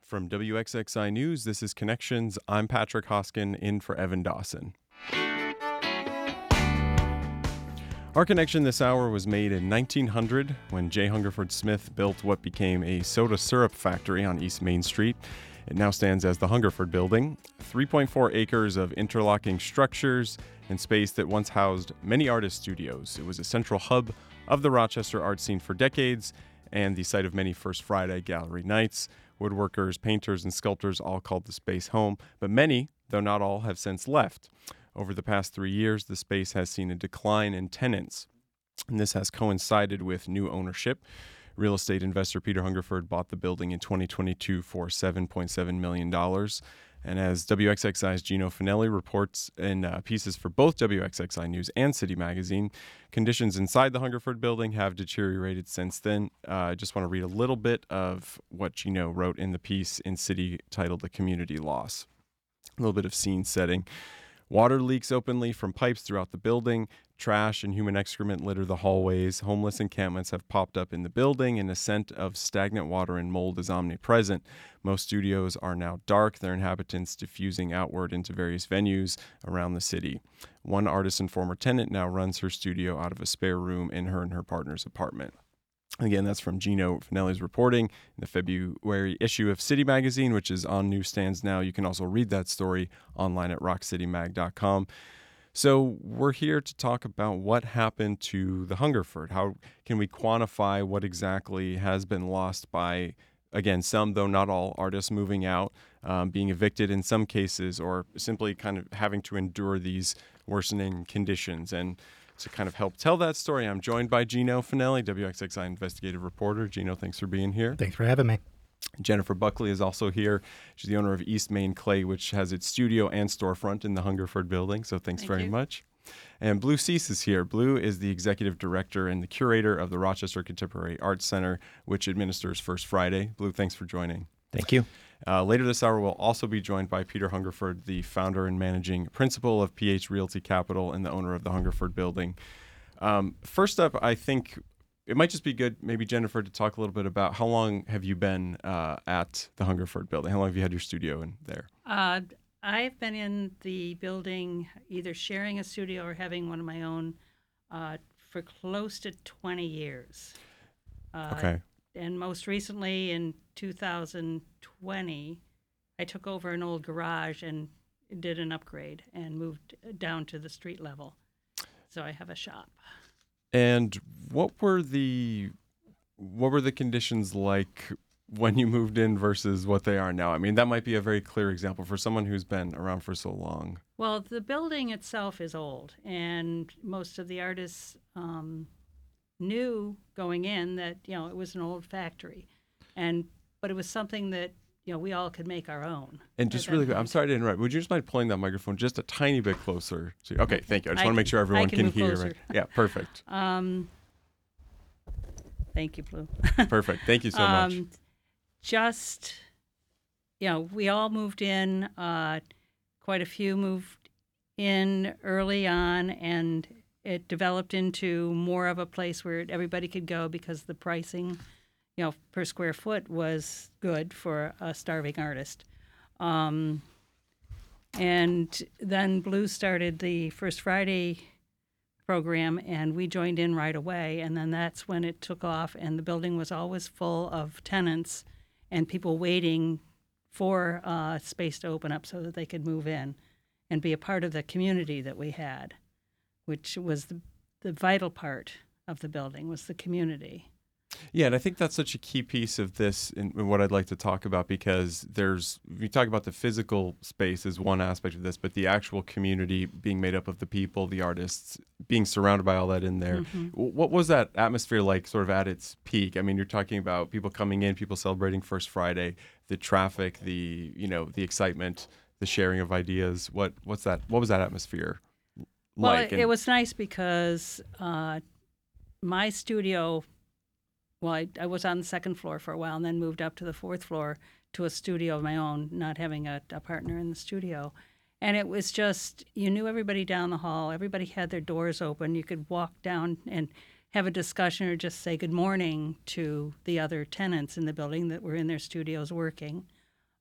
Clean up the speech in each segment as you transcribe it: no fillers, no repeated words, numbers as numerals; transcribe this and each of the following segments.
From WXXI News, this is Connections. I'm Patrick Hoskin, in for Evan Dawson. Our connection this hour was made in 1900 when J. Hungerford Smith built what became a soda syrup factory on East Main Street. It now stands as the Hungerford Building, 3.4 acres of interlocking structures and space that once housed many artist studios. It was a central hub of the Rochester art scene for decades and the site of many First Friday gallery nights. Woodworkers, painters, and sculptors all called the space home, but many, though not all, have since left. Over the past 3 years, the space has seen a decline in tenants, and this has coincided with new ownership. Real estate investor Peter Hungerford bought the building in 2022 for $7.7 million. And as WXXI's Gino Finelli reports in pieces for both WXXI News and City Magazine, conditions inside the Hungerford building have deteriorated since then. I just want to read a little bit of what Gino wrote in the piece in City titled The Community Loss. A little bit of scene setting. Water leaks openly from pipes throughout the building. Trash and human excrement litter the hallways. Homeless encampments have popped up in the building, and a scent of stagnant water and mold is omnipresent. Most studios are now dark, their inhabitants diffusing outward into various venues around the city. One artist and former tenant now runs her studio out of a spare room in her and her partner's apartment. Again, that's from Gino Finelli's reporting in the February issue of City Magazine, which is on newsstands now. You can also read that story online at rockcitymag.com. So we're here to talk about what happened to the Hungerford. How can we quantify what exactly has been lost by, again, some, though not all, artists moving out, being evicted in some cases, or simply kind of having to endure these worsening conditions. And to kind of help tell that story, I'm joined by Gino Finelli, WXXI investigative reporter. Gino, thanks for being here. Thanks for having me. Jennifer Buckley is also here. She's the owner of East Main Clay, which has its studio and storefront in the Hungerford building. So thanks very much. And Blue Cease is here. Blue is the executive director and the curator of the Rochester Contemporary Arts Center, which administers First Friday. Blue, thanks for joining. Thank you. Later this hour, we'll also be joined by Peter Hungerford, the founder and managing principal of PH Realty Capital and the owner of the Hungerford building. First up, I think it might just be good, maybe Jennifer, to talk a little bit about how long have you been at the Hungerford building? How long have you had your studio in there? I've been in the building either sharing a studio or having one of my own for close to 20 years. Okay. And most recently in 2020, I took over an old garage and did an upgrade and moved down to the street level. So I have a shop. And what were the conditions like when you moved in versus what they are now? I mean, that might be a very clear example for someone who's been around for so long. Well, the building itself is old, and most of the artists knew going in that, it was an old factory, but it was something that, we all could make our own. And just really quick, I'm sorry to interrupt. Would you just mind pulling that microphone just a tiny bit closer? Okay, thank you. I just want to make sure everyone can hear. Right? Yeah, perfect. Thank you, Blue. Perfect. Thank you so much. We all moved in. Quite a few moved in early on, and it developed into more of a place where everybody could go because the pricing, per square foot was good for a starving artist. And then Blue started the First Friday program, and we joined in right away. And then that's when it took off, and the building was always full of tenants and people waiting for space to open up so that they could move in and be a part of the community that we had, which was the vital part of the building, was the community. Yeah, and I think that's such a key piece of this and what I'd like to talk about, because you talk about the physical space as one aspect of this, but the actual community being made up of the people, the artists, being surrounded by all that in there. Mm-hmm. What was that atmosphere like sort of at its peak? I mean, you're talking about people coming in, people celebrating First Friday, the traffic, the excitement, the sharing of ideas. What was that atmosphere like? Well, it was nice because my studio, I was on the second floor for a while and then moved up to the fourth floor to a studio of my own, not having a partner in the studio. And it was just, you knew everybody down the hall. Everybody had their doors open. You could walk down and have a discussion or just say good morning to the other tenants in the building that were in their studios working.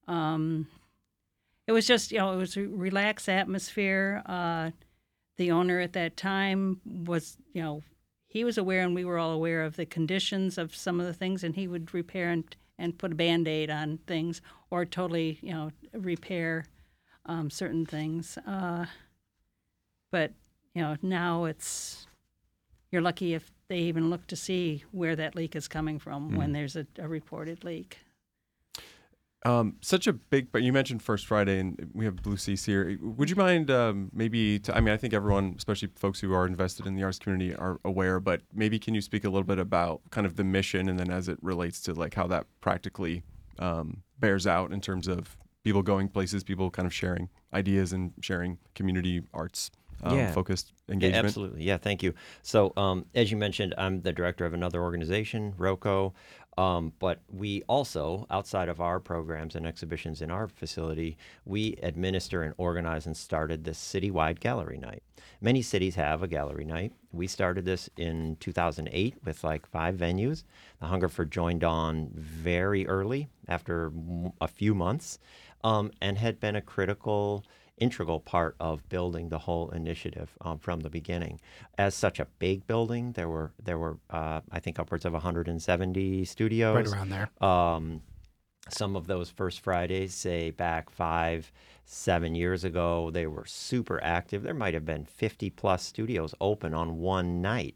It was just, it was a relaxed atmosphere. The owner at that time was, he was aware and we were all aware of the conditions of some of the things, and he would repair and put a Band-Aid on things, or totally, repair certain things. But, now you're lucky if they even look to see where that leak is coming from when there's a reported leak. Such a big, but you mentioned First Friday, and we have Blue Seas here. Would you mind I think everyone, especially folks who are invested in the arts community, are aware, but maybe can you speak a little bit about kind of the mission, and then as it relates to like how that practically bears out in terms of people going places, people kind of sharing ideas and sharing community arts focused engagement? Yeah, absolutely. Yeah, thank you. So as you mentioned, I'm the director of another organization, ROCO. But we also, outside of our programs and exhibitions in our facility, we administer and organize and started this citywide gallery night. Many cities have a gallery night. We started this in 2008 with like 5 venues. The Hungerford joined on very early, after a few months, and had been a integral part of building the whole initiative from the beginning. As such a big building, there were I think upwards of 170 studios. Right around there. Some of those First Fridays, say back 5-7 years ago, they were super active. There might have been 50 plus studios open on one night.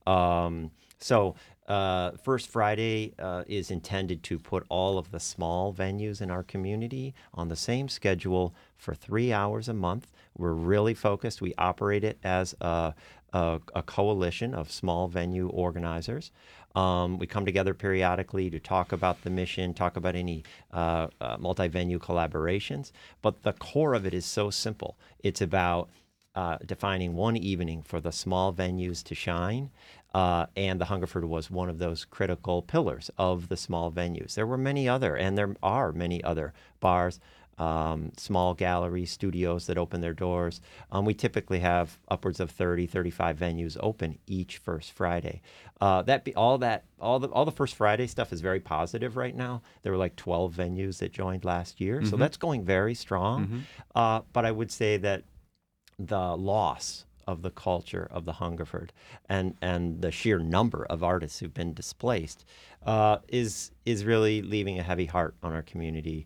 First Friday is intended to put all of the small venues in our community on the same schedule for 3 hours a month. We're really focused. We operate it as a coalition of small venue organizers. We come together periodically to talk about the mission, talk about any multi-venue collaborations. But the core of it is so simple. It's about defining one evening for the small venues to shine. And the Hungerford was one of those critical pillars of the small venues. There were many other, and there are many other bars, small galleries, studios that open their doors. We typically have upwards of 35 venues open each First Friday. All the First Friday stuff is very positive right now. There were like 12 venues that joined last year, so that's going very strong. But I would say that the loss of the culture of the Hungerford and the sheer number of artists who've been displaced is really leaving a heavy heart on our community,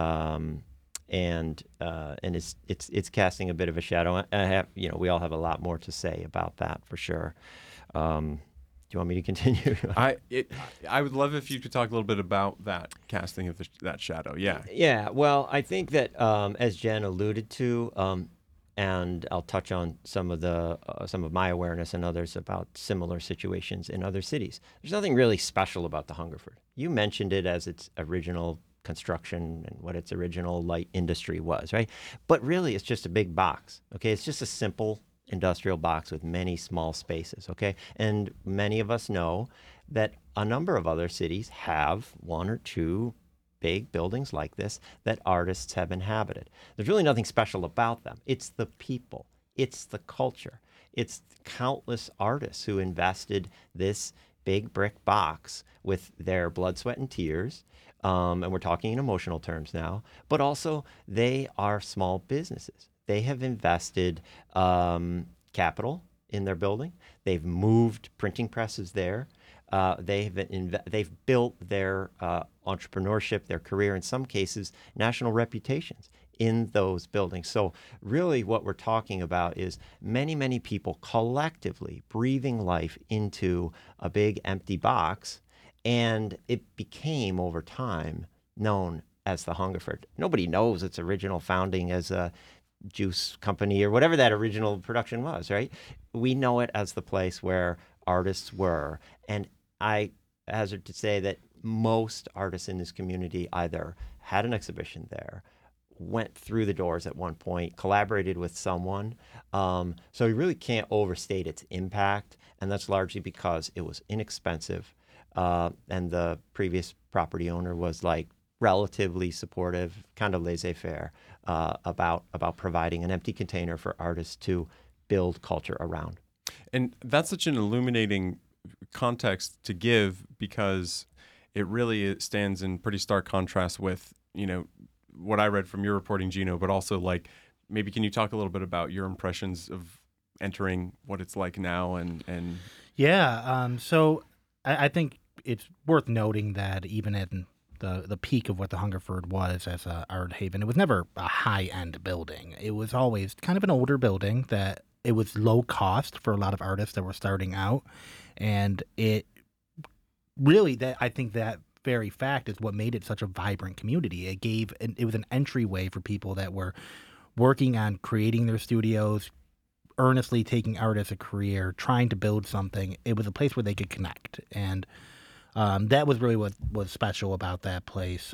and it's casting a bit of a shadow. We all have a lot more to say about that for sure. Do you want me to continue? I would love if you could talk a little bit about that casting of that shadow. Yeah. Yeah. Well, I think that as Jen alluded to. And I'll touch on some of my awareness and others about similar situations in other cities. There's nothing really special about the Hungerford. You mentioned it as its original construction and what its original light industry was, right? But really, it's just a big box, okay? It's just a simple industrial box with many small spaces, okay? And many of us know that a number of other cities have one or two big buildings like this that artists have inhabited. There's really nothing special about them. It's the people. It's the culture. It's countless artists who invested this big brick box with their blood, sweat, and tears. And we're talking in emotional terms now. But also, they are small businesses. They have invested capital in their building. They've moved printing presses there. They've built their entrepreneurship, their career, in some cases, national reputations in those buildings. So really what we're talking about is many, many people collectively breathing life into a big empty box, and it became, over time, known as the Hungerford. Nobody knows its original founding as a juice company or whatever that original production was, right? We know it as the place where artists were. And I hazard to say that most artists in this community either had an exhibition there, went through the doors at one point, collaborated with someone. So you really can't overstate its impact. And that's largely because it was inexpensive. And the previous property owner was like relatively supportive, kind of laissez-faire about providing an empty container for artists to build culture around. And that's such an illuminating context to give, because it really stands in pretty stark contrast with, what I read from your reporting, Gino, but also like maybe can you talk a little bit about your impressions of entering what it's like now and Yeah. So I think it's worth noting that even in the peak of what the Hungerford was as a art haven, it was never a high-end building. It was always kind of an older building that it was low cost for a lot of artists that were starting out. And it really, that I think that very fact is what made it such a vibrant community. It was an entryway for people that were working on creating their studios, earnestly taking art as a career, trying to build something. It was a place where they could connect. And that was really what was special about that place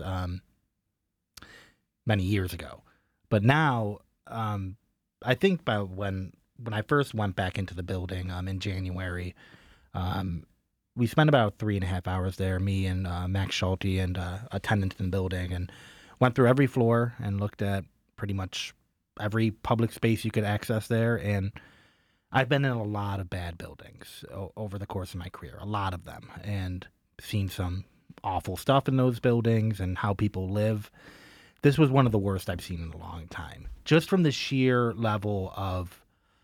many years ago. But now, I think about when I first went back into the building in January, we spent about 3.5 hours there, me and Max Schulte and a tenant in the building, and went through every floor and looked at pretty much every public space you could access there. And I've been in a lot of bad buildings over the course of my career, a lot of them, and seen some awful stuff in those buildings and how people live. This was one of the worst I've seen in a long time, just from the sheer level of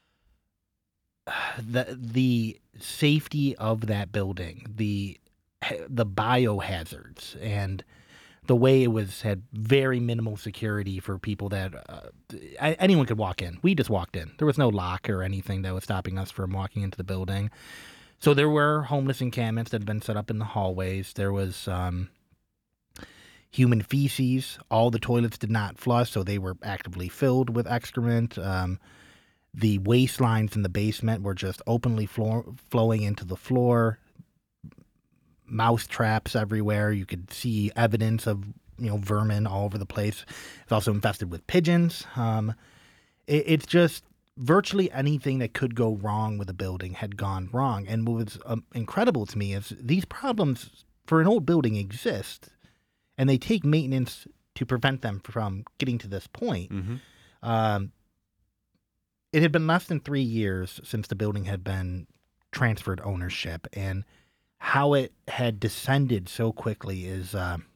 the safety of that building, the biohazards, and the way it had very minimal security for people that anyone could walk in. We just walked in. There was no lock or anything that was stopping us from walking into the building. So there were homeless encampments that had been set up in the hallways. There was human feces. All the toilets did not flush, so they were actively filled with excrement. The waste lines in the basement were just openly flowing into the floor. Mouse traps everywhere. You could see evidence of vermin all over the place. It's also infested with pigeons. It's just virtually anything that could go wrong with a building had gone wrong. And what was incredible to me is these problems for an old building exist, and they take maintenance to prevent them from getting to this point. Mm-hmm. It had been less than 3 years since the building had been transferred ownership, and how it had descended so quickly is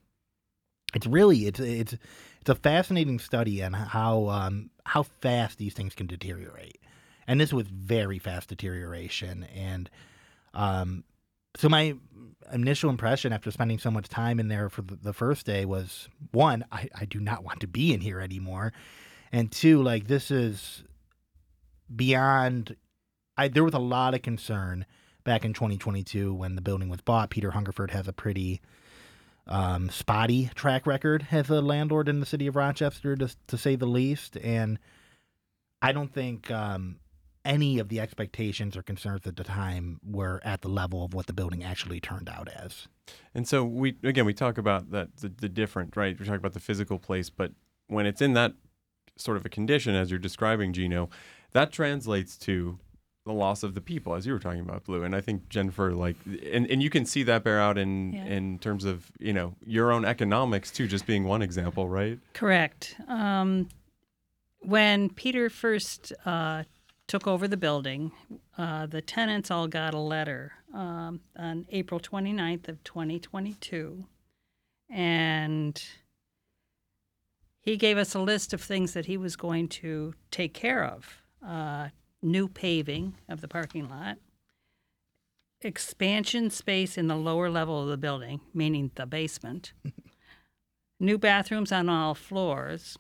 it's a fascinating study on how fast these things can deteriorate. And this was very fast deterioration. And so my initial impression after spending so much time in there for the first day was, one, I do not want to be in here anymore. And two, like, this is beyond. There was a lot of concern back in 2022 when the building was bought. Peter Hungerford has a pretty spotty track record as a landlord in the city of Rochester, to say the least. And I don't think any of the expectations or concerns at the time were at the level of what the building actually turned out as. And so we talk about that the different, right? We talk about the physical place, but when it's in that sort of a condition as you're describing, Gino, that translates to the loss of the people, as you were talking about, Blue. And I think Jennifer, like, and you can see that bear out in terms of your own economics too, just being one example, right? Correct. When Peter first took over the building, the tenants all got a letter on April 29th of 2022, and he gave us a list of things that he was going to take care of. New paving of the parking lot, expansion space in the lower level of the building, meaning the basement, new bathrooms on all floors,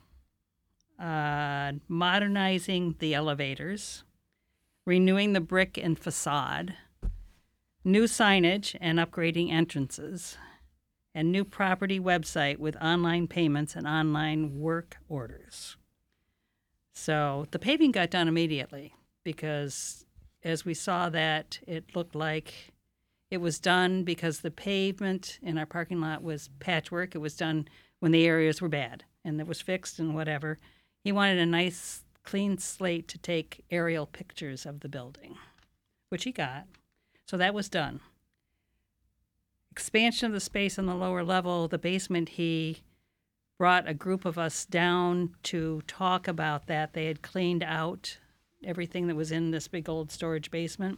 modernizing the elevators, renewing the brick and facade, new signage and upgrading entrances, and new property website with online payments and online work orders. So the paving got done immediately because as we saw that, it looked like it was done because the pavement in our parking lot was patchwork. It was done when the areas were bad and it was fixed and whatever. He wanted a nice, clean slate to take aerial pictures of the building, which he got. So that was done. Expansion of the space on the lower level, the basement, he brought a group of us down to talk about that. They had cleaned out everything that was in this big old storage basement.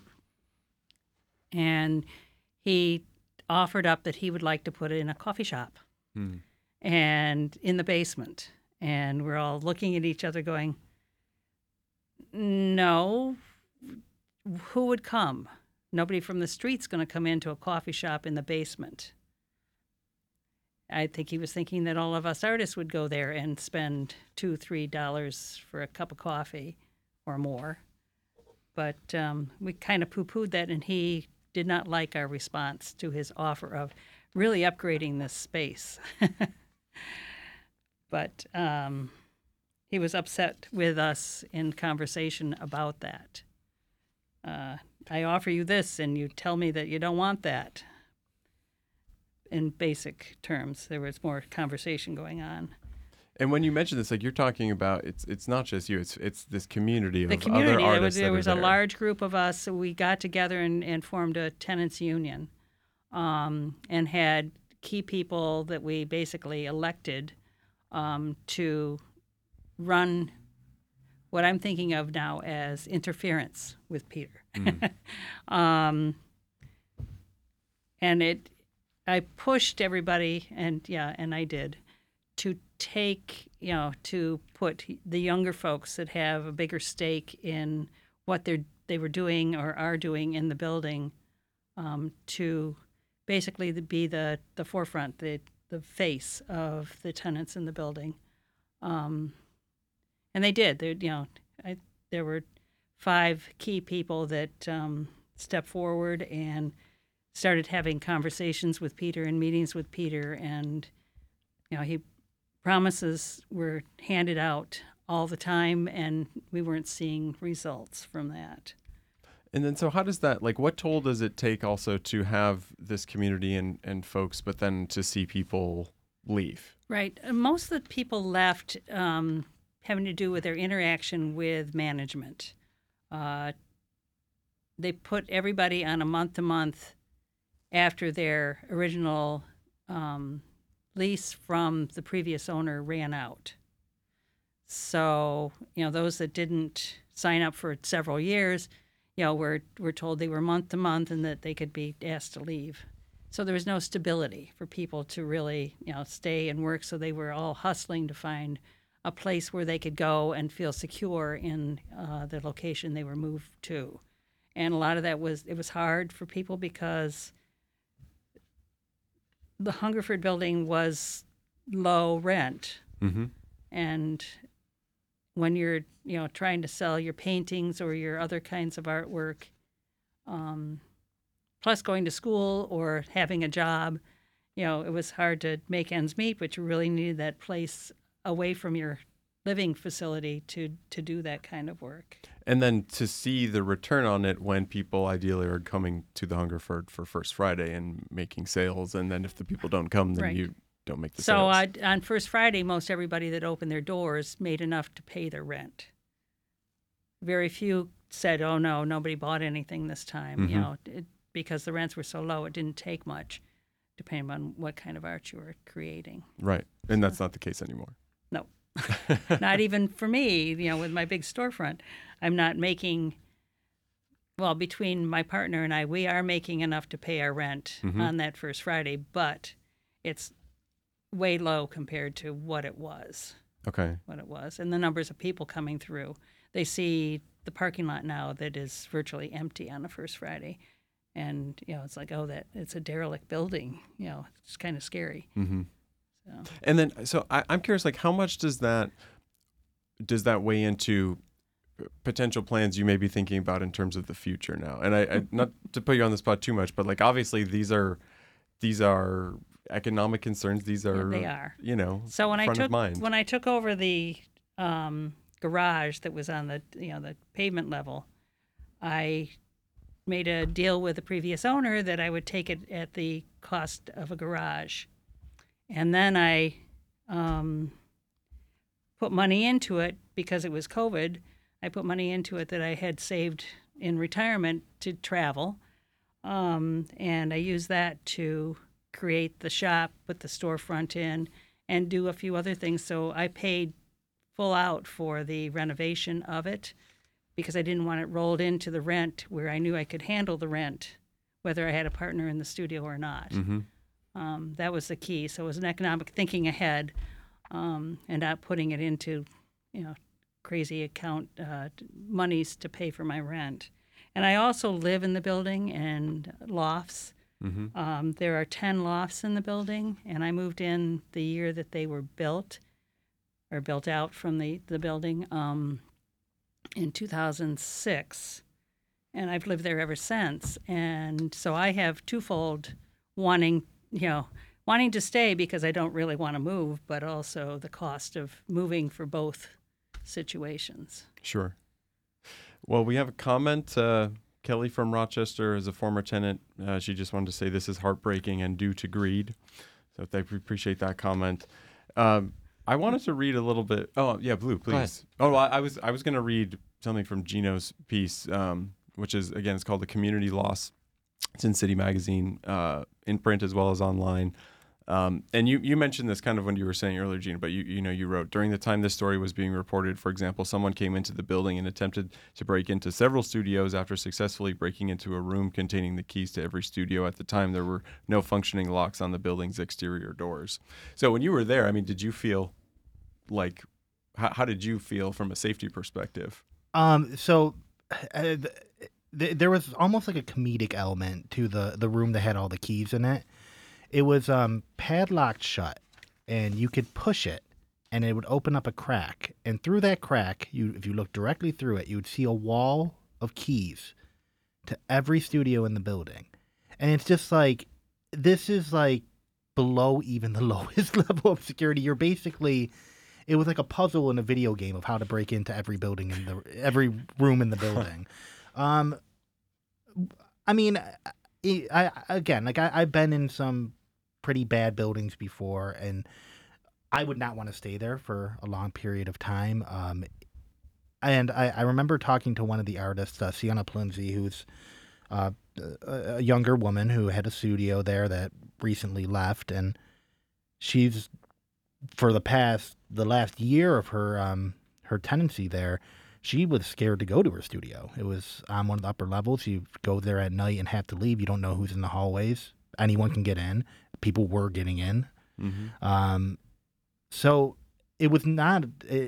And he offered up that he would like to put it in a coffee shop. and in the basement. And we're all looking at each other going, no, who would come? Nobody from the street's going to come into a coffee shop in the basement. I think he was thinking that all of us artists would go there and spend $2-3 for a cup of coffee or more. But we kind of poo-pooed that, and he did not like our response to his offer of really upgrading this space. But he was upset with us in conversation about that. I offer you this, and you tell me that you don't want that. In basic terms, there was more conversation going on. And when you mention this, like you're talking about, it's not just you; it's this community of The community, other artists. there was a there. large group of us. So we got together and formed a tenants union, and had key people that we basically elected to run what I'm thinking of now as interference with Peter. And I pushed everybody, and I did, to take, to put the younger folks that have a bigger stake in what they were doing or are doing in the building, to basically be the forefront, the face of the tenants in the building. And they did. There were 5 key people that stepped forward and started having conversations with Peter and meetings with Peter, and he promises were handed out all the time, and we weren't seeing results from that. And then, so how does that, like, what toll does it take also to have this community and folks, but then to see people leave? Right. Most of the people left having to do with their interaction with management. They put everybody on a month-to-month after their original lease from the previous owner ran out. So, those that didn't sign up for several years, were told they were month-to-month and that they could be asked to leave. So there was no stability for people to really, stay and work. So they were all hustling to find a place where they could go and feel secure in the location they were moved to. And a lot of that it was hard for people because the Hungerford building was low rent. Mm-hmm. And when you're, trying to sell your paintings or your other kinds of artwork, plus going to school or having a job, it was hard to make ends meet, but you really needed that place away from your living facility to do that kind of work. And then to see the return on it when people ideally are coming to the Hungerford for First Friday and making sales, and then if the people don't come, then Right. you don't make the So sales. on First Friday, most everybody that opened their doors made enough to pay their rent. Very few said, "Oh no, nobody bought anything this time," because the rents were so low. It didn't take much, depending on what kind of art you were creating. Right. And that's not the case anymore. No, not even for me. With my big storefront, I'm not making. Well, between my partner and I, we are making enough to pay our rent on that First Friday, but it's way low compared to what it was. Okay. And the numbers of people coming through. They see the parking lot now that is virtually empty on the First Friday. And, it's like, it's a derelict building. It's kind of scary. Mm-hmm. So. And then, so I'm curious, like, how much does that weigh into potential plans you may be thinking about in terms of the future now? And I not to put you on the spot too much, but like, obviously these are economic concerns. These are, they are. front So of mind. when I took over the garage that was on the the pavement level, I made a deal with the previous owner that I would take it at the cost of a garage, and then I put money into it because it was COVID. I put money into it that I had saved in retirement to travel, and I used that to create the shop, put the storefront in, and do a few other things. So I paid full out for the renovation of it because I didn't want it rolled into the rent where I knew I could handle the rent, whether I had a partner in the studio or not. Mm-hmm. That was the key. So it was an economic thinking ahead, and not putting it into, crazy account monies to pay for my rent. And I also live in the building and lofts. There are 10 lofts in the building, and I moved in the year that they were built out from the building in 2006. And I've lived there ever since. And so I have twofold wanting to stay because I don't really want to move, but also the cost of moving for both situations. Sure. Well, we have a comment. Kelly from Rochester is a former tenant. She just wanted to say this is heartbreaking and due to greed. So we appreciate that comment. I wanted to read a little bit. Oh, yeah, Blue, please. Oh, I was going to read something from Gino's piece, which is, again, it's called The Community Loss. It's in City Magazine, in print as well as online. And you mentioned this kind of when you were saying earlier, Gina, but you wrote, during the time this story was being reported, for example, someone came into the building and attempted to break into several studios after successfully breaking into a room containing the keys to every studio. At the time, there were no functioning locks on the building's exterior doors. So when you were there, I mean, did you feel like, how did you feel from a safety perspective? There was almost like a comedic element to the room that had all the keys in it. It was padlocked shut, and you could push it, and it would open up a crack. And through that crack, if you look directly through it, you would see a wall of keys to every studio in the building. And it's just like, this is like below even the lowest level of security. It was like a puzzle in a video game of how to break into every building every room in the building. I mean, I've been in some pretty bad buildings before, and I would not want to stay there for a long period of time. And I remember talking to one of the artists, Sienna Plinzi, who's a younger woman who had a studio there that recently left, and she's, for the last year of her tenancy there, she was scared to go to her studio. It was on one of the upper levels. You go there at night and have to leave. You don't know who's in the hallways. Anyone can get in. People were getting in. Mm-hmm. So it was not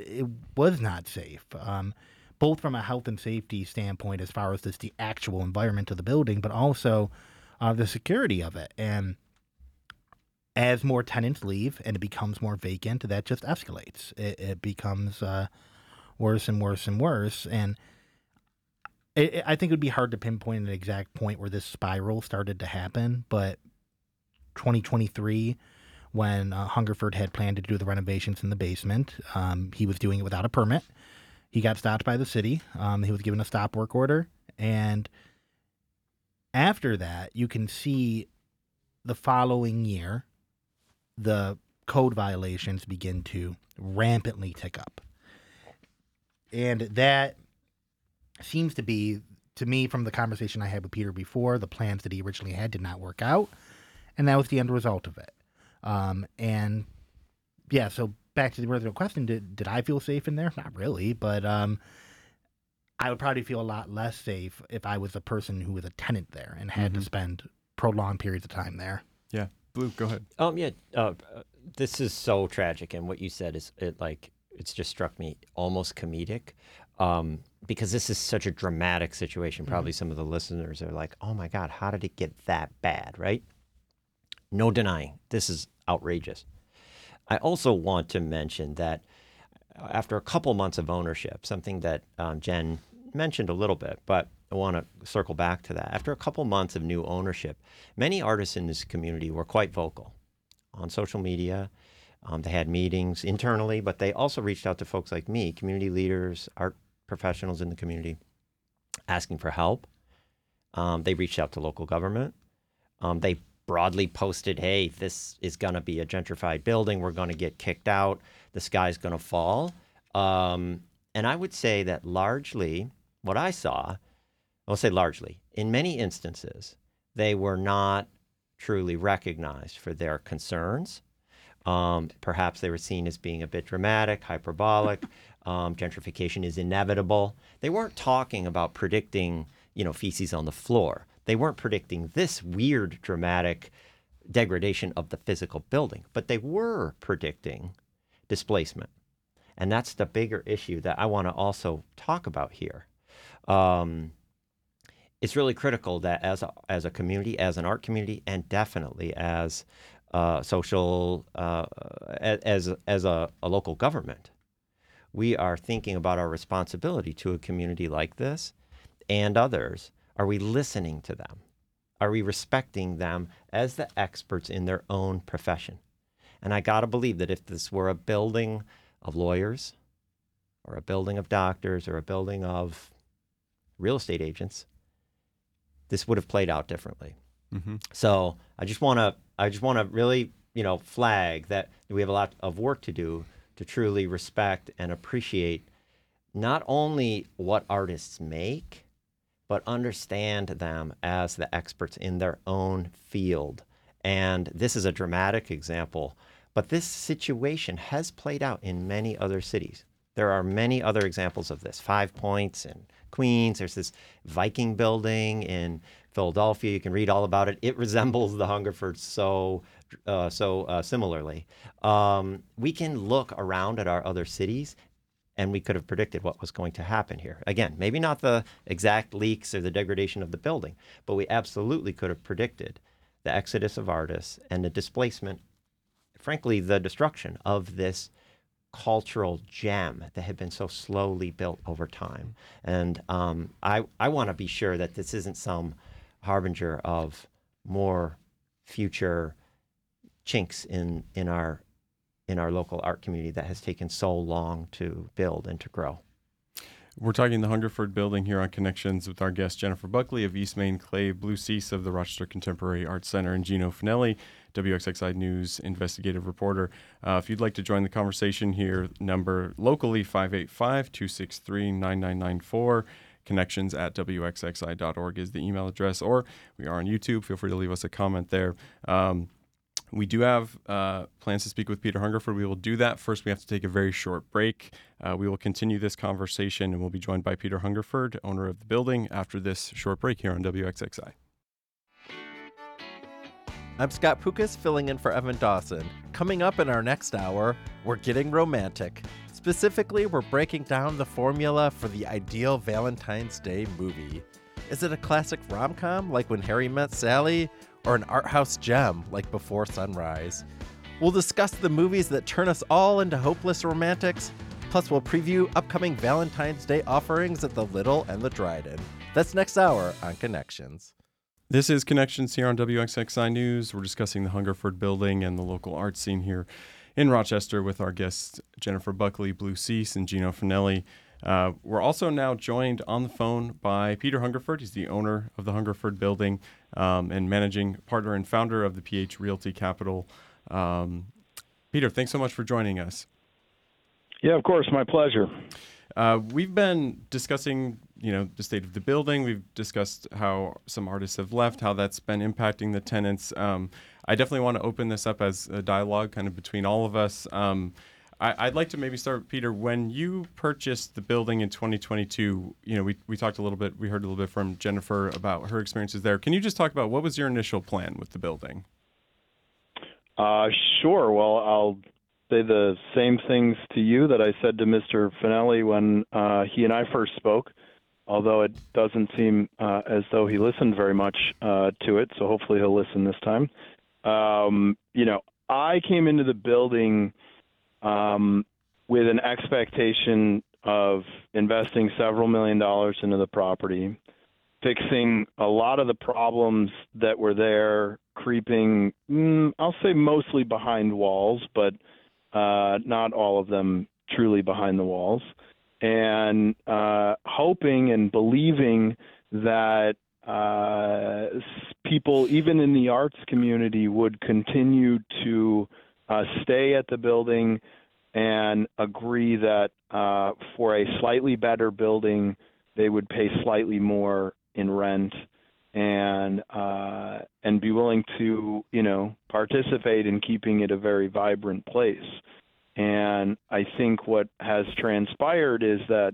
safe, both from a health and safety standpoint as far as just the actual environment of the building, but also the security of it. And as more tenants leave and it becomes more vacant, that just escalates. It becomes worse and worse and worse. And I think it would be hard to pinpoint an exact point where this spiral started to happen. But 2023, when Hungerford had planned to do the renovations in the basement, he was doing it without a permit. He got stopped by the city. He was given a stop work order. And after that, you can see the following year, the code violations begin to rampantly tick up. And that seems to be, to me, from the conversation I had with Peter before, the plans that he originally had did not work out. And that was the end result of it. And yeah, so back to the original question, did I feel safe in there? Not really, but I would probably feel a lot less safe if I was a person who was a tenant there and had to spend prolonged periods of time there. Yeah. Blue, go ahead. This is so tragic, and what you said it's just struck me almost comedic, because this is such a dramatic situation. Probably some of the listeners are like, "Oh my God, how did it get that bad?" Right? No denying, this is outrageous. I also want to mention that after a couple months of ownership, something that Jen mentioned a little bit, but I want to circle back to that. After a couple months of new ownership, many artists in this community were quite vocal on social media. They had meetings internally, but they also reached out to folks like me, community leaders, art professionals in the community, asking for help. They reached out to local government. They broadly posted, hey, this is going to be a gentrified building. We're going to get kicked out. The sky's going to fall. And I would say that largely, what I saw, I'll say largely, in many instances, they were not truly recognized for their concerns. Perhaps they were seen as being a bit dramatic, hyperbolic. Gentrification is inevitable. They weren't talking about predicting, feces on the floor. They weren't predicting this weird, dramatic degradation of the physical building, but they were predicting displacement. And that's the bigger issue that I want to also talk about here. It's really critical that as a community, as an art community, and definitely as social, as a local government, we are thinking about our responsibility to a community like this and others. Are we listening to them? Are we respecting them as the experts in their own profession? And I got to believe that if this were a building of lawyers or a building of doctors or a building of real estate agents, this would have played out differently. Mm-hmm. So I just want to really, flag that we have a lot of work to do to truly respect and appreciate not only what artists make, but understand them as the experts in their own field. And this is a dramatic example, but this situation has played out in many other cities. There are many other examples of this. 5 Points in Queens. There's this Viking building in Philadelphia. You can read all about it. It resembles the Hungerford so similarly. We can look around at our other cities, and we could have predicted what was going to happen here. Again, maybe not the exact leaks or the degradation of the building, but we absolutely could have predicted the exodus of artists and the displacement, frankly, the destruction of this cultural gem that had been so slowly built over time. And I want to be sure that this isn't some harbinger of more future chinks in our local art community that has taken so long to build and to grow. We're talking the Hungerford Building here on Connections with our guest Jennifer Buckley of East Main Clay Blue Cease of the Rochester Contemporary Arts Center, and Gino Finelli, WXXI News investigative reporter. If you'd like to join the conversation here, number locally 585-263-9994. Connections@wxxi.org is the email address, or we are on YouTube. Feel free to leave us a comment there. We do have plans to speak with Peter Hungerford. We will do that. First, we have to take a very short break. We will continue this conversation, and we'll be joined by Peter Hungerford, owner of the building, after this short break here on WXXI. I'm Scott Pukas, filling in for Evan Dawson. Coming up in our next hour, we're getting romantic. Specifically, we're breaking down the formula for the ideal Valentine's Day movie. Is it a classic rom-com like When Harry Met Sally, or an art house gem like Before Sunrise? We'll discuss the movies that turn us all into hopeless romantics, plus we'll preview upcoming Valentine's Day offerings at the Little and the Dryden. That's next hour on Connections. This is Connections here on WXXI News. We're discussing the Hungerford Building and the local art scene here in Rochester with our guests Jennifer Buckley, Blue Cease, and Gino Finelli. We're also now joined on the phone by Peter Hungerford. He's the owner of the Hungerford Building and managing partner and founder of the PH Realty Capital. Peter, thanks so much for joining us. Yeah, of course. My pleasure. We've been discussing, the state of the building. We've discussed how some artists have left, how that's been impacting the tenants. I definitely want to open this up as a dialogue kind of between all of us. I'd like to maybe start, Peter, when you purchased the building in 2022, we talked a little bit, we heard a little bit from Jennifer about her experiences there. Can you just talk about what was your initial plan with the building? Sure. Well, I'll say the same things to you that I said to Mr. Finelli when he and I first spoke, although it doesn't seem as though he listened very much to it, so hopefully he'll listen this time. I came into the building with an expectation of investing several $1 million into the property, fixing a lot of the problems that were there, creeping, I'll say mostly behind walls, but not all of them truly behind the walls, and hoping and believing that people, even in the arts community, would continue to stay at the building and agree that for a slightly better building, they would pay slightly more in rent and be willing to, participate in keeping it a very vibrant place. And I think what has transpired is that,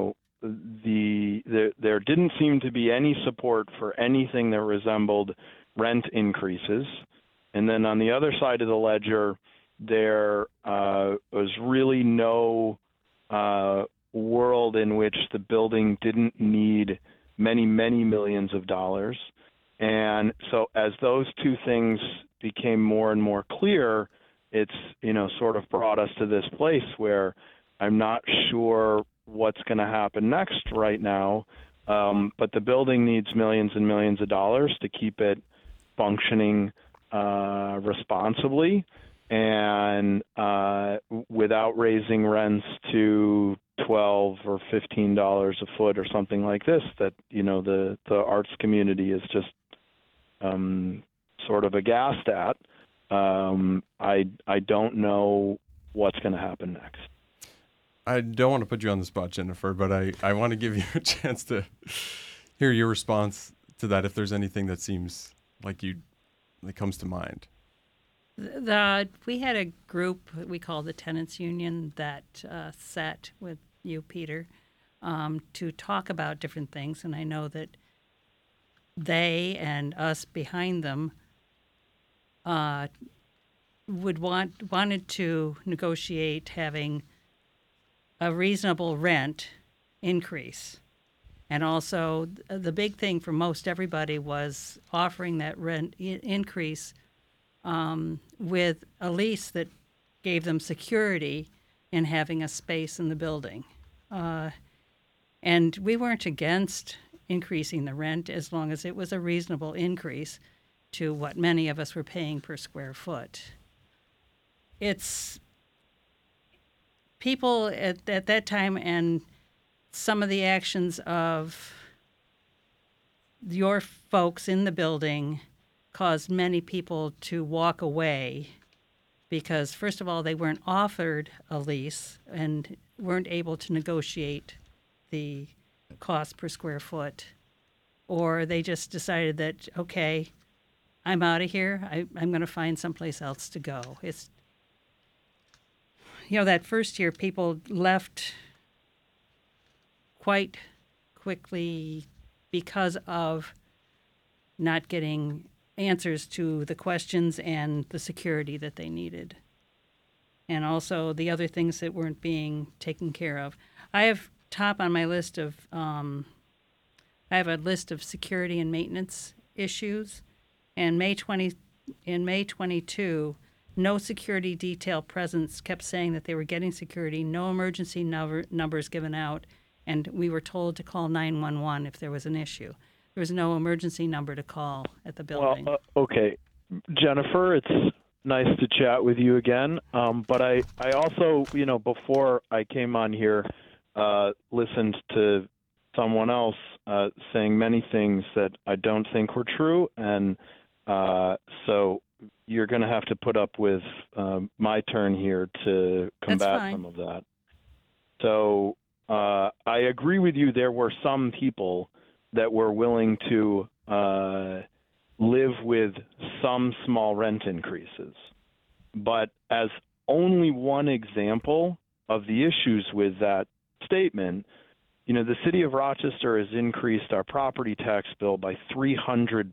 there didn't seem to be any support for anything that resembled rent increases. And then on the other side of the ledger, there was really no world in which the building didn't need many, many millions of dollars. And so as those two things became more and more clear, it's, sort of brought us to this place where I'm not sure what's going to happen next right now. But the building needs millions and millions of dollars to keep it functioning responsibly and without raising rents to $12 or $15 a foot or something like this, that the arts community is just sort of aghast at. I don't know what's going to happen next. I don't want to put you on the spot, Jennifer, but I want to give you a chance to hear your response to that, if there's anything that seems like that comes to mind. We had a group we call the Tenants Union that sat with you, Peter, to talk about different things, and I know that they and us behind them wanted to negotiate having a reasonable rent increase. And also the big thing for most everybody was offering that rent increase with a lease that gave them security in having a space in the building. And we weren't against increasing the rent as long as it was a reasonable increase to what many of us were paying per square foot. It's people at that time, and some of the actions of your folks in the building caused many people to walk away because, first of all, they weren't offered a lease and weren't able to negotiate the cost per square foot, or they just decided that, okay, I'm out of here. I'm going to find someplace else to go. It's, that first year, people left quite quickly because of not getting answers to the questions and the security that they needed. And also the other things that weren't being taken care of. I have top on my list of, I have a list of security and maintenance issues. And in May 22, no security detail presence kept saying that they were getting security, no emergency numbers given out, and we were told to call 911 if there was an issue. There was no emergency number to call at the building. Well, okay. Jennifer, it's nice to chat with you again. But I also, before I came on here, listened to someone else saying many things that I don't think were true. And so you're going to have to put up with my turn here to combat some of that. So I agree with you. There were some people that were willing to live with some small rent increases. But as only one example of the issues with that statement, the city of Rochester has increased our property tax bill by 300%.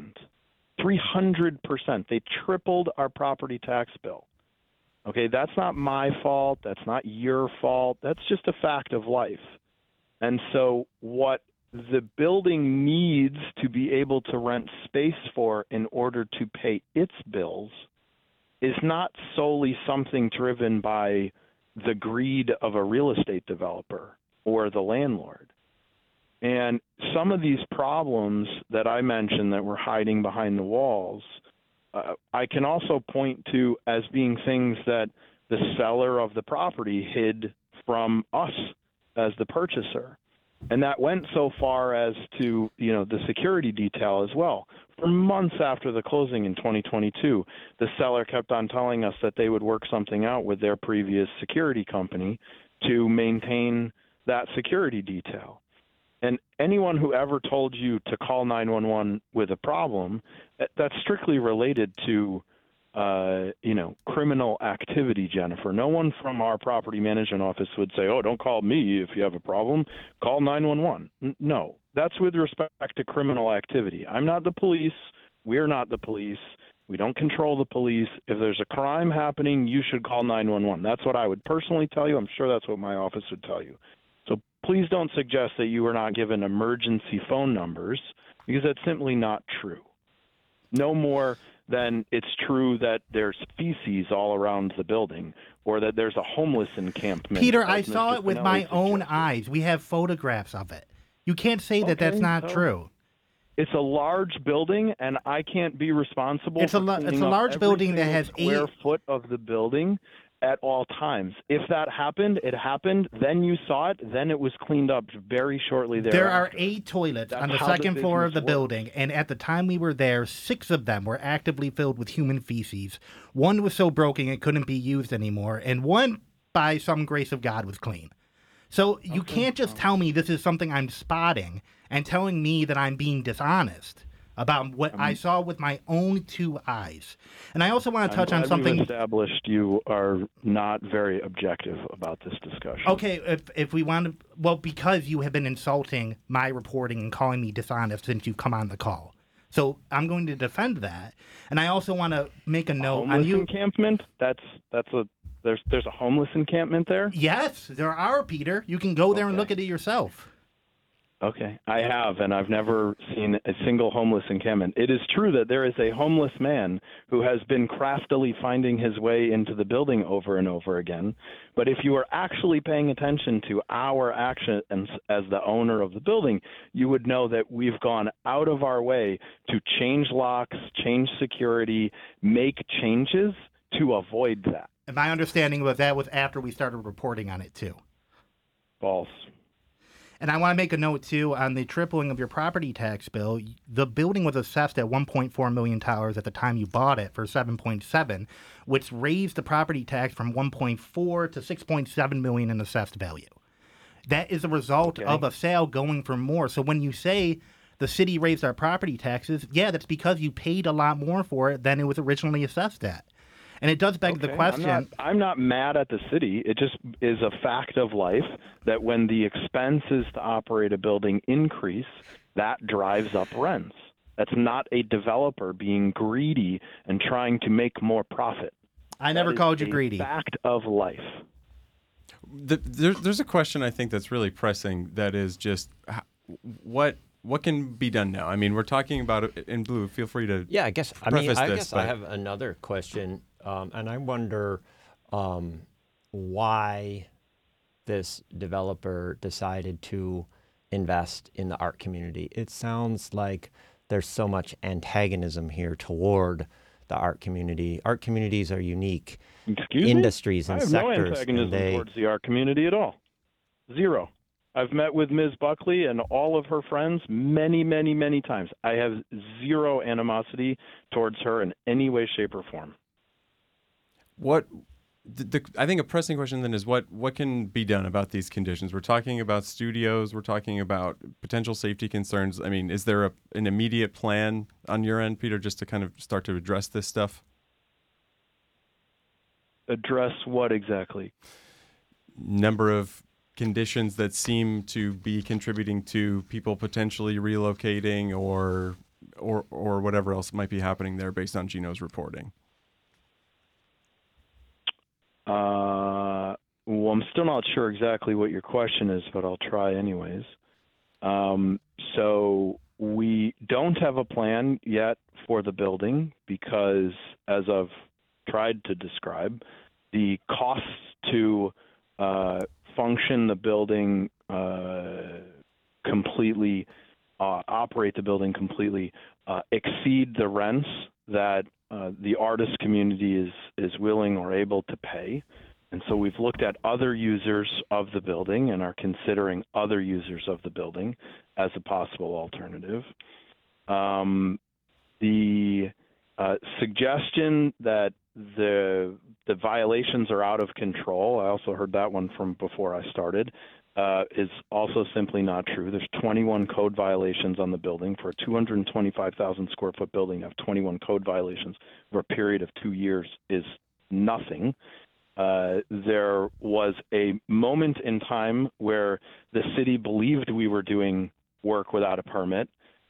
300%. They tripled our property tax bill. Okay, that's not my fault. That's not your fault. That's just a fact of life. And so what the building needs to be able to rent space for in order to pay its bills is not solely something driven by the greed of a real estate developer or the landlord. And some of these problems that I mentioned that were hiding behind the walls, I can also point to as being things that the seller of the property hid from us as the purchaser. And that went so far as to, the security detail as well. For months after the closing in 2022, the seller kept on telling us that they would work something out with their previous security company to maintain that security detail. And anyone who ever told you to call 911 with a problem, that's strictly related to, criminal activity, Jennifer. No one from our property management office would say, oh, don't call me if you have a problem. Call 911. No, that's with respect to criminal activity. I'm not the police. We're not the police. We don't control the police. If there's a crime happening, you should call 911. That's what I would personally tell you. I'm sure that's what my office would tell you. So please don't suggest that you were not given emergency phone numbers, because that's simply not true. No more than it's true that there's feces all around the building or that there's a homeless encampment. Peter, as I saw Mr. it with Finelli my own suggested. eyes. We have photographs of it. You can't say that that's Okay, not so true. It's a large building, and I can't be responsible It's for a cleaning up large every building that single has square 8 foot of the building at all times. If that happened, it happened. Then you saw it. Then it was cleaned up very shortly thereafter. There are 8 toilets That's on the how the second floor of the business building, and at the time we were there, 6 of them were actively filled with human feces. One was so broken it couldn't be used anymore, and one, by some grace of God, was clean. So you can't just tell me this is something I'm spotting and telling me that I'm being dishonest about what I saw with my own 2 eyes. And I also want to touch on I'm glad something. we've established you are not very objective about this discussion. Okay, if we want to, well, because you have been insulting my reporting and calling me dishonest since you've come on the call. So I'm going to defend that. And I also want to make a note on Homeless you. encampment? There's a homeless encampment there? Yes, there are, Peter. You can go there and Okay. look at it yourself. Okay, I have, and I've never seen a single homeless encampment. It is true that there is a homeless man who has been craftily finding his way into the building over and over again. But if you are actually paying attention to our actions as the owner of the building, you would know that we've gone out of our way to change locks, change security, make changes to avoid that. And my understanding was that was after we started reporting on it, too. False. And I want to make a note, too, on the tripling of your property tax bill. The building was assessed at $1.4 million at the time you bought it for $7.7, which raised the property tax from $1.4 to $6.7 million in assessed value. That is a result of a sale going for more. So when you say the city raised our property taxes, yeah, that's because you paid a lot more for it than it was originally assessed at. And it does beg the question. I'm not mad at the city. It just is a fact of life that when the expenses to operate a building increase, that drives up rents. That's not a developer being greedy and trying to make more profit. I never called you greedy. Fact of life. There's a question I think that's really pressing. That is just what can be done now. I mean, we're talking about it in Blue. Feel free to Yeah, I guess. I but have another question, and I wonder why this developer decided to invest in the art community. It sounds like there's so much antagonism here toward the art community. Art communities are unique industries and I have sectors. no antagonism and towards the art community at all. Zero. I've met with Ms. Buckley and all of her friends many, many, many times. I have zero animosity towards her in any way, shape, or form. I think a pressing question then is what can be done about these conditions? We're talking about studios. We're talking about potential safety concerns. I mean, is there an immediate plan on your end, Peter, just to kind of start to address this stuff? Address what exactly? Number of conditions that seem to be contributing to people potentially relocating or whatever else might be happening there based on Gino's reporting. Well, I'm still not sure exactly what your question is, but I'll try anyways. So we don't have a plan yet for the building because, as I've tried to describe, the costs to function the building completely, operate the building completely, exceed the rents that the artist community is willing or able to pay. And so we've looked at other users of the building and are considering other users of the building as a possible alternative. The suggestion that the violations are out of control, I also heard that one from before I started, is also simply not true. There's 21 code violations on the building. For a 225,000 square foot building, to have 21 code violations over a period of 2 years is nothing. There was a moment in time where the city believed we were doing work without a permit,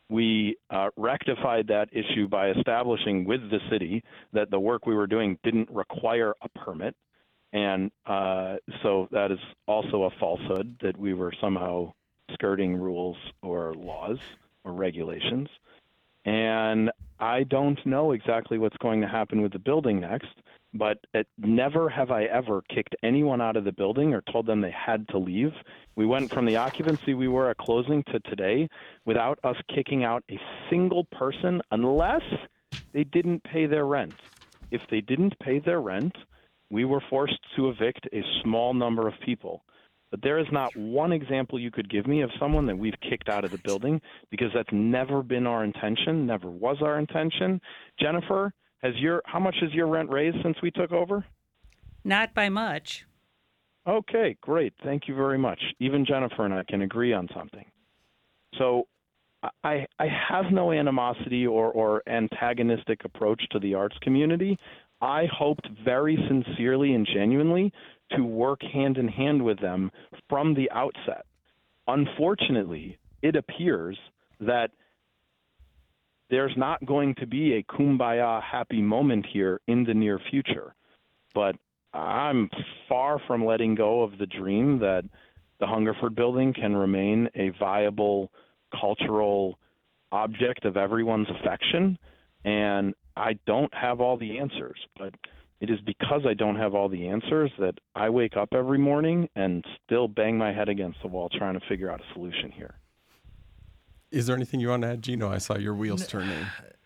We rectified that issue by establishing with the city that the work we were doing didn't require a permit. And so that is also a falsehood that we were somehow skirting rules or laws or regulations. And I don't know exactly what's going to happen with the building next, but never have I ever kicked anyone out of the building or told them they had to leave. We went from the occupancy we were at closing to today without us kicking out a single person unless they didn't pay their rent. If they didn't pay their rent, we were forced to evict a small number of people. But there is not one example you could give me of someone that we've kicked out of the building, because that's never been our intention, never was our intention. Jennifer, how much has your rent raised since we took over? Not by much. Okay, great. Thank you very much. Even Jennifer and I can agree on something. So I have no animosity or antagonistic approach to the arts community. I hoped very sincerely and genuinely to work hand in hand with them from the outset. Unfortunately, it appears that there's not going to be a kumbaya happy moment here in the near future. But I'm far from letting go of the dream that the Hungerford Building can remain a viable cultural object of everyone's affection. And I don't have all the answers, but it is because I don't have all the answers that I wake up every morning and still bang my head against the wall trying to figure out a solution here. Is there anything you want to add, Gino? I saw your wheels turning.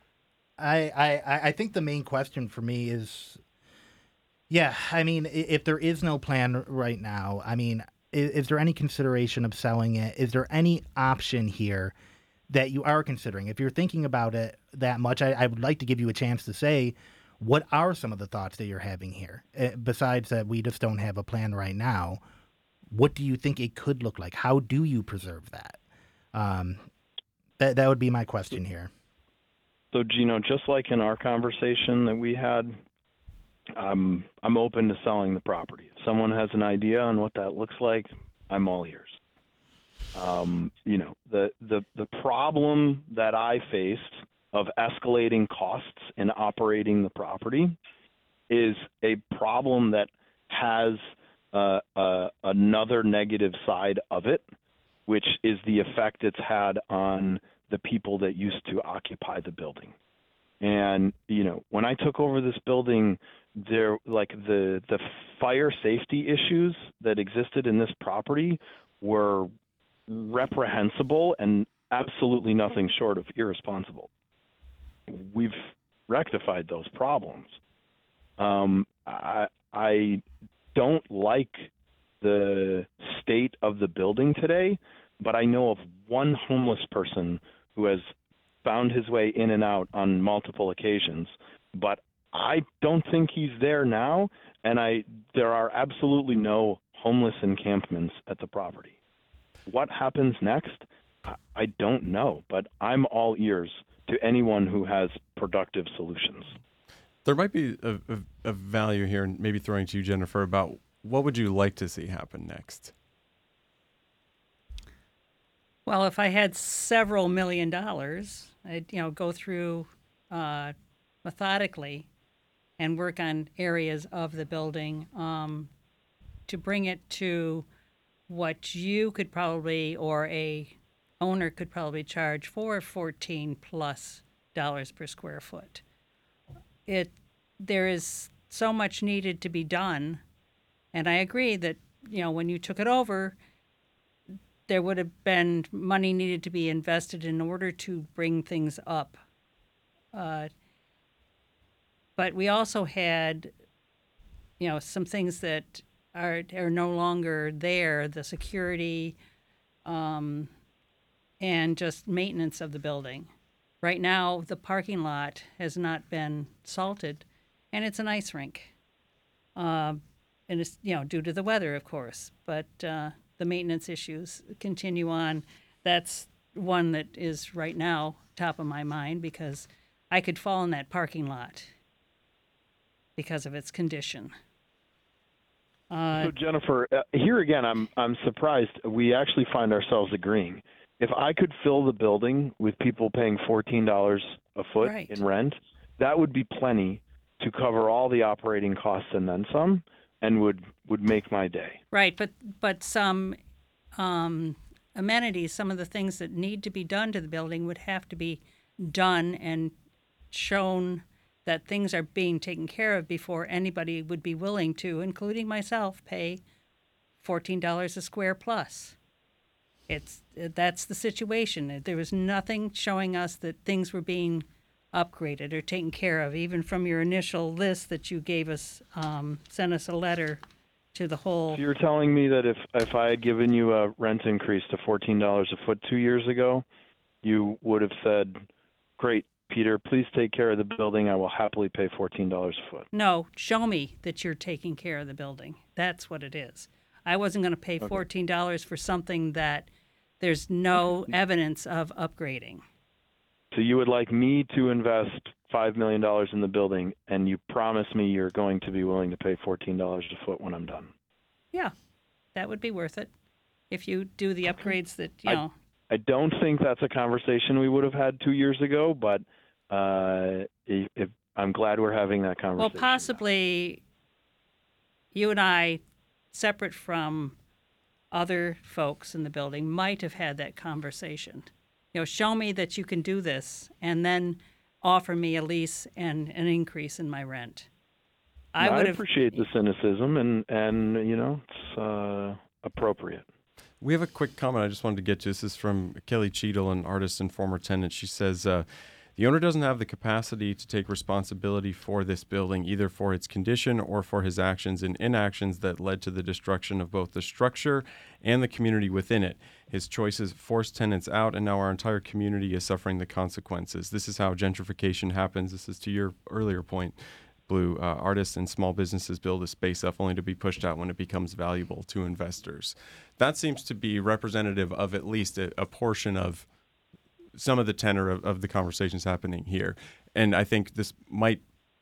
I think the main question for me is, yeah, I mean, if there is no plan right now, I mean, is there any consideration of selling it? Is there any option here that you are considering? If you're thinking about it that much, I would like to give you a chance to say, what are some of the thoughts that you're having here? Besides that we just don't have a plan right now, what do you think it could look like? How do you preserve that? That would be my question here. So, Gino, just like in our conversation that we had, I'm open to selling the property. If someone has an idea on what that looks like, I'm all ears. The problem that I faced of escalating costs in operating the property is a problem that has another negative side of it, which is the effect it's had on the people that used to occupy the building. And, when I took over this building, the fire safety issues that existed in this property were reprehensible and absolutely nothing short of irresponsible. We've rectified those problems. I don't like the state of the building today, but I know of one homeless person who has found his way in and out on multiple occasions, but I don't think he's there now, and there are absolutely no homeless encampments at the property. What happens next? I don't know, but I'm all ears to anyone who has productive solutions. There might be a value here, and maybe throwing to you, Jennifer, about what would you like to see happen next? Well, if I had several $1 million, I'd go through methodically and work on areas of the building to bring it to what you could probably, or a owner could probably charge for $14+ per square foot. There is so much needed to be done, and I agree that when you took it over, there would have been money needed to be invested in order to bring things up. But we also had, some things that are no longer there, the security and just maintenance of the building. Right now, the parking lot has not been salted, and it's an ice rink. And it's, due to the weather, of course, but the maintenance issues continue on. That's one that is right now top of my mind, because I could fall in that parking lot because of its condition. So Jennifer, here again, I'm surprised we actually find ourselves agreeing. if I could fill the building with people paying $14 a foot Right. in rent, that would be plenty to cover all the operating costs and then some, and would make my day. Right, but some amenities, some of the things that need to be done to the building would have to be done and shown that things are being taken care of before anybody would be willing to, including myself, pay $14 a square plus. That's the situation. There was nothing showing us that things were being upgraded or taken care of, even from your initial list that you gave us, sent us a letter to the whole. So you're telling me that if I had given you a rent increase to $14 a foot 2 years ago, you would have said, "Great, Peter, please take care of the building. I will happily pay $14 a foot." No, show me that you're taking care of the building. That's what it is. I wasn't going to pay $14 for something that there's no evidence of upgrading. So you would like me to invest $5 million in the building, and you promise me you're going to be willing to pay $14 a foot when I'm done? Yeah, that would be worth it if you do the upgrades that, you know. I don't think that's a conversation we would have had 2 years ago, but if I'm glad we're having that conversation. Well, possibly you and I, separate from other folks in the building, might have had that conversation. You know, show me that you can do this, and then offer me a lease and an increase in my rent. I would have. Appreciate the cynicism, and you know, it's appropriate. We have a quick comment I just wanted to get to. This is from Kelly Cheadle, an artist and former tenant. She says, the owner doesn't have the capacity to take responsibility for this building, either for its condition or for his actions and inactions that led to the destruction of both the structure and the community within it. His choices forced tenants out, and now our entire community is suffering the consequences. This is how gentrification happens. This is to your earlier point, Blue. Artists and small businesses build a space up only to be pushed out when it becomes valuable to investors. That seems to be representative of at least a portion of some of the tenor of the conversations happening here. And I think this might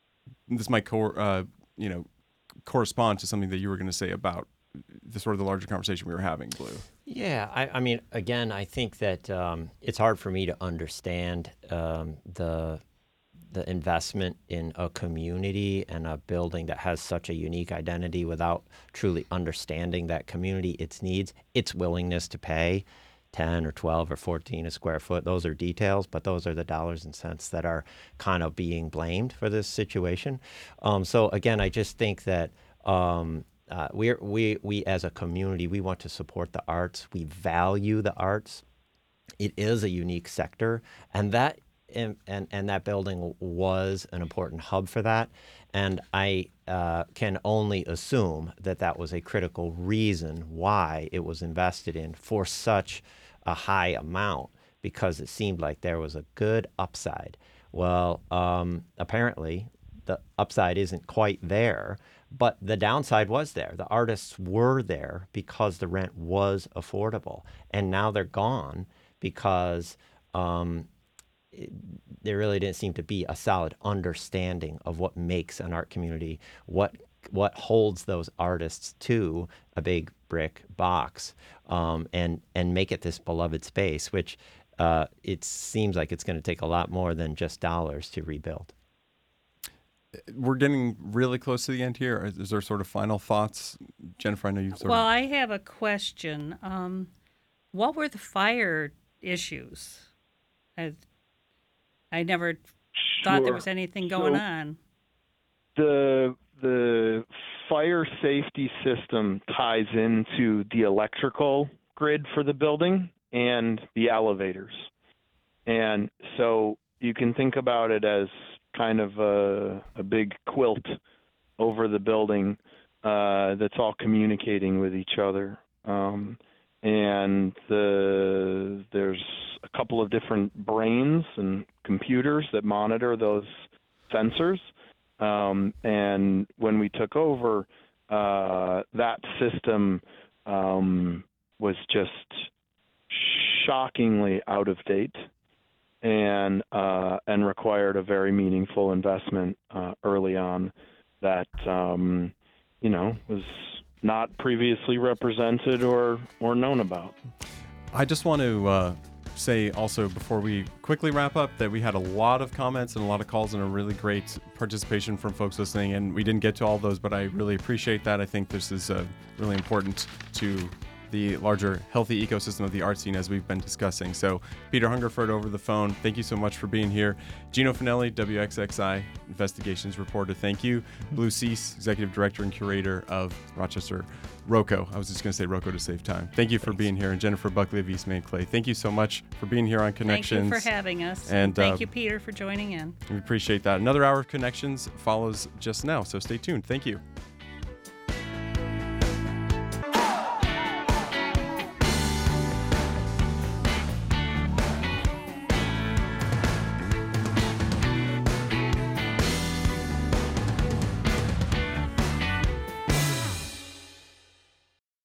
correspond to something that you were going to say about the sort of the larger conversation we were having, Blue. Yeah, I mean, again, I think that it's hard for me to understand the investment in a community and a building that has such a unique identity without truly understanding that community, its needs, its willingness to pay 10 or 12 or 14 a square foot. Those are details, but those are the dollars and cents that are kind of being blamed for this situation. So again, I just think that we as a community, we want to support the arts. We value the arts. It is a unique sector, and that that building was an important hub for that. And I can only assume that that was a critical reason why it was invested in for such a high amount, because it seemed like there was a good upside. Well, apparently the upside isn't quite there, but the downside was there. The artists were there because the rent was affordable, and now they're gone because there really didn't seem to be a solid understanding of what makes an art community, what holds those artists to a big brick box, and make it this beloved space, which it seems like it's going to take a lot more than just dollars to rebuild. We're getting really close to the end here. Is there sort of final thoughts? Jennifer, I know you've Well, I have a question. What were the fire issues? I never thought there was anything going on. The fire safety system ties into the electrical grid for the building and the elevators. And so you can think about it as kind of a big quilt over the building that's all communicating with each other. And there's a couple of different brains and computers that monitor those sensors. And when we took over, that system was just shockingly out of date and required a very meaningful investment early on that was not previously represented or known about. I just want to say also before we quickly wrap up that we had a lot of comments and a lot of calls and a really great participation from folks listening, and we didn't get to all those, but I really appreciate that. I think this is really important to the larger healthy ecosystem of the art scene as we've been discussing. So Peter Hungerford over the phone, thank you so much for being here. Gino Finelli, WXXI investigations reporter, thank you. Blue Cease, executive director and curator of Rochester ROCO. I was just going to say ROCO to save time. Thank you for being here. And Jennifer Buckley of East Main Clay, thank you so much for being here on Connections. Thank you for having us. And thank you, Peter, for joining in. We appreciate that. Another hour of Connections follows just now, so stay tuned. Thank you.